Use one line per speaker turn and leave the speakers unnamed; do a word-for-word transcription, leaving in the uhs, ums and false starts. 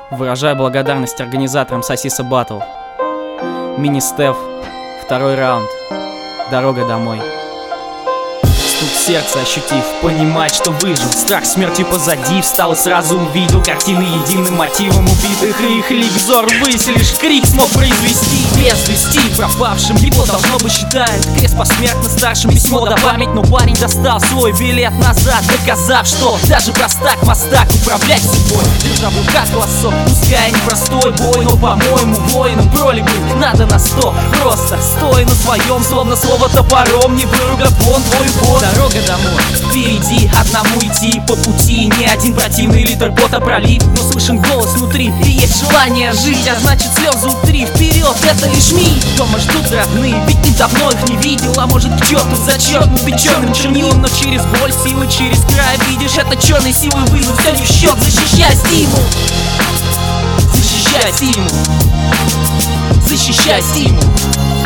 Выражаю благодарность организаторам Сосиса Батл. Мини-Стеф, второй раунд. Дорога домой. Стук сердца ощутив, понимать, что выжил. Страх смерти позади, встал и сразу увидел картины единым мотивом убитых. И их лик взор ввысь, лишь крик смог произвести. Без вести пропавшим его должно бы считают крест посмертно старшим, письмо да память. Но парень достал свой билет назад, доказав, что даже простак мастак управлять собой. Держа в руках голосок, пускай непростой бой, но, по-моему, воинам роли быть надо на сто. Просто стой на своем, словно слово топором, не выругав вон твой бой. Дорога домой, впереди одному идти по пути. Ни один противный литр пота пролив, но слышен голос внутри и есть желание жить, а значит слезы утри. Вперед, это лишь миг. Дома ждут родные, ведь ты давно их не видел. А может к черту зачеркнутый черным чернилом, но через боль, силы, через край видишь, это черной силой вызов. Все не в счет, защищай стимул. Защищай стимул. Защищай стимул.